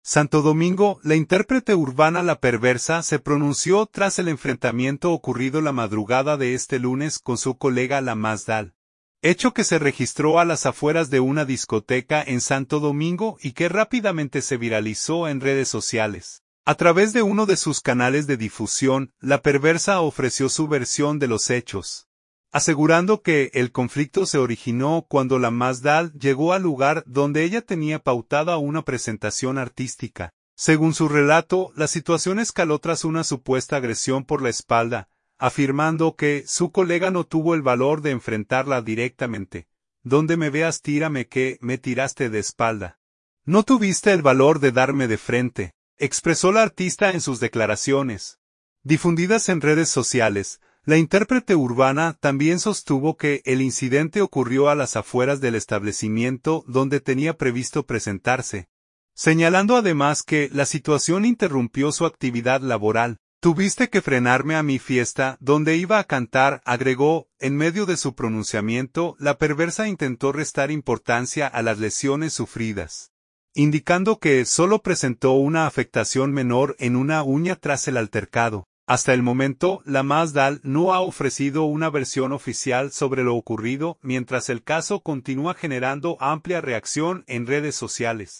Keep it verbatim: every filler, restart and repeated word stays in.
Santo Domingo, la intérprete urbana La Perversa se pronunció tras el enfrentamiento ocurrido la madrugada de este lunes con su colega La Masdal. Hecho que se registró a las afueras de una discoteca en Santo Domingo y que rápidamente se viralizó en redes sociales. A través de uno de sus canales de difusión, La Perversa ofreció su versión de los hechos, asegurando que el conflicto se originó cuando La Masdal llegó al lugar donde ella tenía pautada una presentación artística. Según su relato, la situación escaló tras una supuesta agresión por la espalda, afirmando que su colega no tuvo el valor de enfrentarla directamente. Donde me veas tírame que me tiraste de espalda. No tuviste el valor de darme de frente, expresó la artista en sus declaraciones. Difundidas en redes sociales, la intérprete urbana también sostuvo que el incidente ocurrió a las afueras del establecimiento donde tenía previsto presentarse, señalando además que la situación interrumpió su actividad laboral. Tuviste que frenarme a mi fiesta, donde iba a cantar, agregó. En medio de su pronunciamiento, La Perversa intentó restar importancia a las lesiones sufridas, indicando que solo presentó una afectación menor en una uña tras el altercado. Hasta el momento, La Masdal no ha ofrecido una versión oficial sobre lo ocurrido, mientras el caso continúa generando amplia reacción en redes sociales.